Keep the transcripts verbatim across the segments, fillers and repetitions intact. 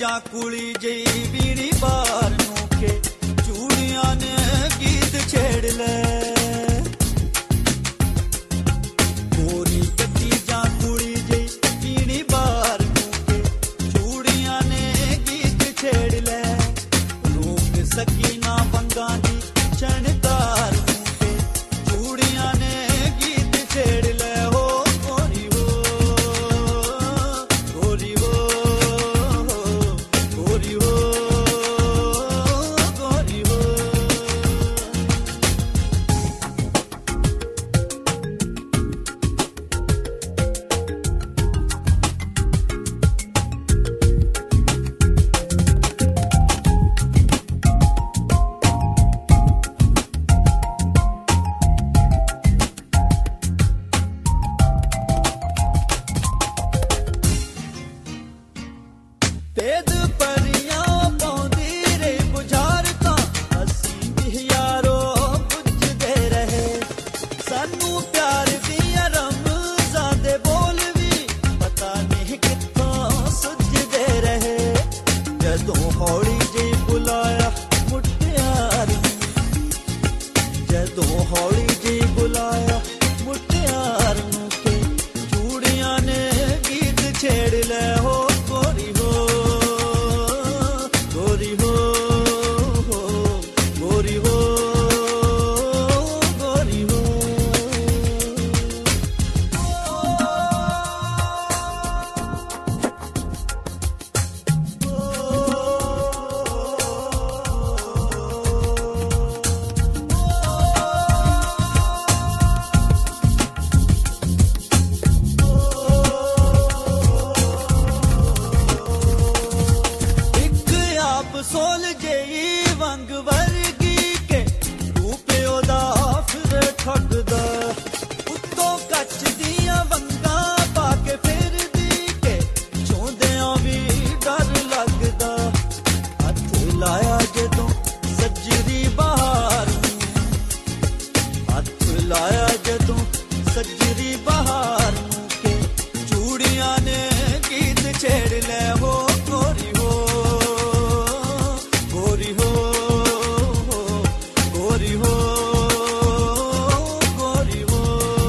ਜਾਂ ਕੁੜੀ ਜਈ ਵੀਣੀ ਬਾਰ ਨੂੰ ਕੇ ਚੂੜੀਆਂ ਨੇ ਗੀਤ ਛੇੜ ਲੈ ਗੋਰੀ ਕੱਟੀ ਜਾਂ ਕੁੜੀ ਜਈ ਵੀਣੀ ਬਾਰ ਨੂੰ ਕੇ ਚੂੜੀਆਂ ਨੇ ਗੀਤ ਛੇੜ ਲੈ ਰੂਪ ਸਕੀਨਾ ਬੰਗਾਂ ਦੀ ਛਣਕਾਰ ਨੂੰ ਕੇ ਚੂੜੀਆਂ ਨੇ ਗੀਤ ਛੇੜ ਲੈ तेद परियां पाउंदी रे बुझारतां असीं भी यारो पुछदे रहे सानू प्यार दियां रमज़ां दे बोल भी पता नहीं कित्थों सुझदे रहे जदों हौली जी बुलाया मुटियार जदों हौली जी बुलाया मुटियार नूं के चूड़ियां ने गीत छेड़ ले हो गोरी हो सोल जेई वंग वर्गी के तू प्यो दा फिर ठगदा उत्तों कच दियां वंगां पा के फिरदी के चोंदियां भी डर लगदा हथ लाया जदों सजरी बहार हथ लाया जदों सजरी बहार के चूड़ियां ने गीत छेड़ ले हो गोरी हो गोरी हो गोरी हो गोरी हो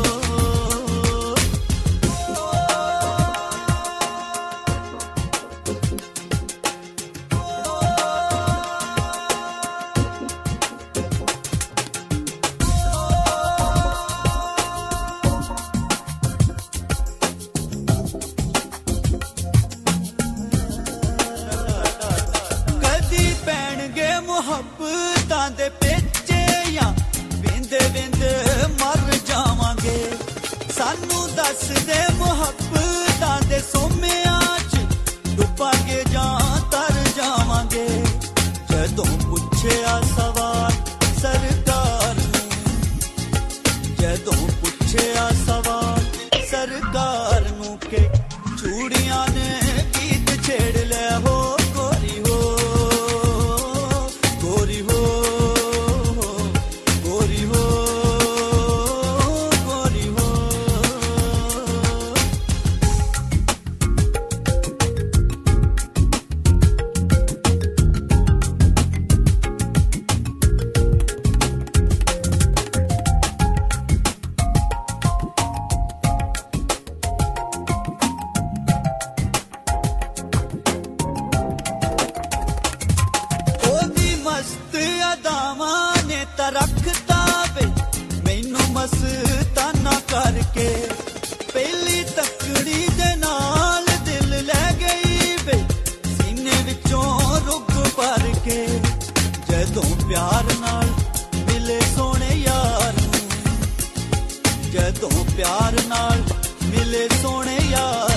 ਮੁਹੱਬਤਾਂ ਦੇ ਪੇਚੇ ਜਾਂ ਵਿੰਦੇ ਵਿੰਦੇ ਮਰ ਜਾਵਾਂਗੇ ਸਾਨੂੰ ਦੱਸ ਦੇ ਮੁਹੱਬਤਾਂ ਦੇ ਸੋਮਿਆਂ 'ਚ ਡੁੱਬਾਂਗੇ ਜਾਂ ਤਰ ਜਾਵਾਂਗੇ ਜਦੋਂ ਪੁੱਛਿਆ ਸਵਾਲ ਸਰਕਾਰ ਨੂੰ ਜਦੋਂ ਪੁੱਛਿਆ ਸਵਾਲ ਸਰਕਾਰ ਨੂੰ ਕਿ ਚੂੜੀਆਂ ਨੇ ਗੀਤ ਛੇੜ ਲੈ ਹੋ ਗੋਰੀ ਹੋ गोरी हो गोरी हो गोरी हो मस्त अदावां ने तरखता वे मैनू मस्ताना करके पहली तकड़ी दे नाल दिल ले गई वे सीने विचों रुग भर के जदों प्यार नाल मिले सोने यार जदों प्यार नाल मिले सोने यार